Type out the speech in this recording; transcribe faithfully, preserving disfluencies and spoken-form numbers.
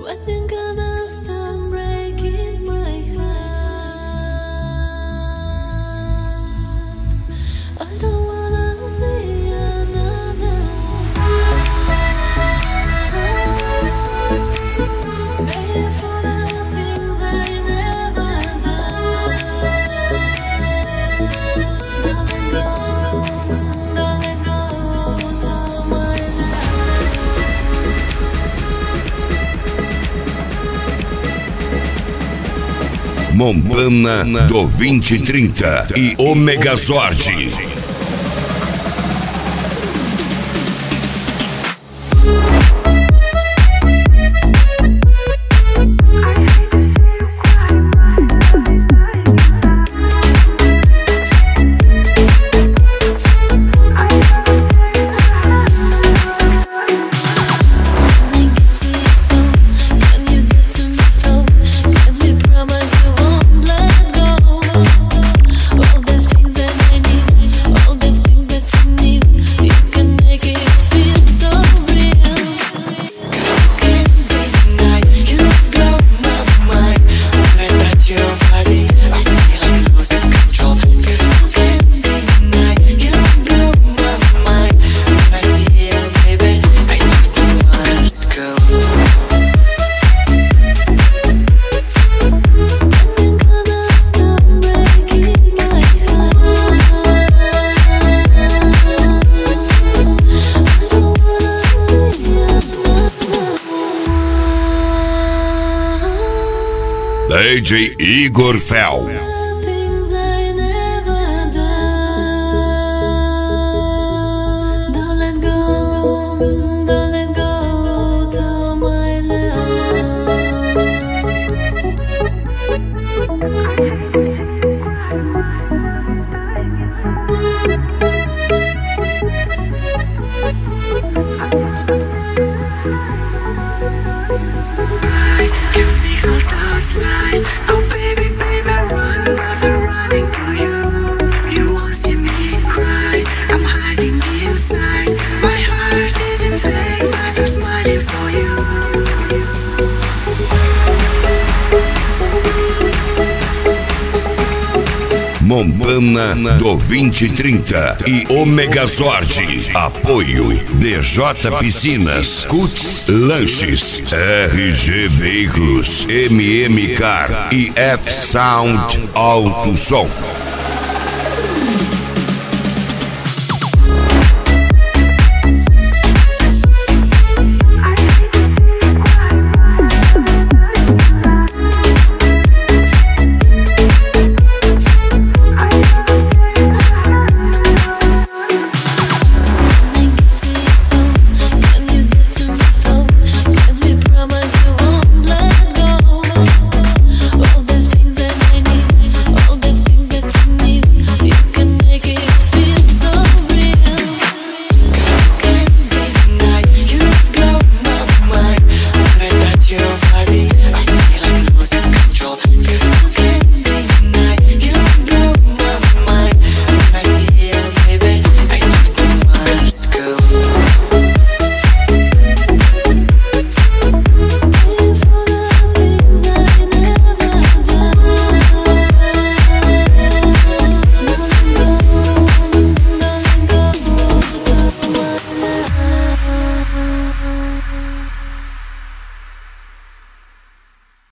When you're gonna stop breaking my heart, I don't wanna be another one. Paying for the things I never done. Don't let go, don't let go to my life. Montana do vinte e trinta e Omega Sorte. D J Igor Fel. Things I never done. Don't let go, don't let go to my Can't fix all those lies. Oh baby, baby, run, but I'm running to you. You won't see me cry. I'm hiding inside. My heart is in pain, but I'm smiling for you. Montana do vinte e trinta e Omega Sorte. Apoio D J Piscinas, Cuts Lanches, R G Veículos, M M Car e F Sound Alto Som.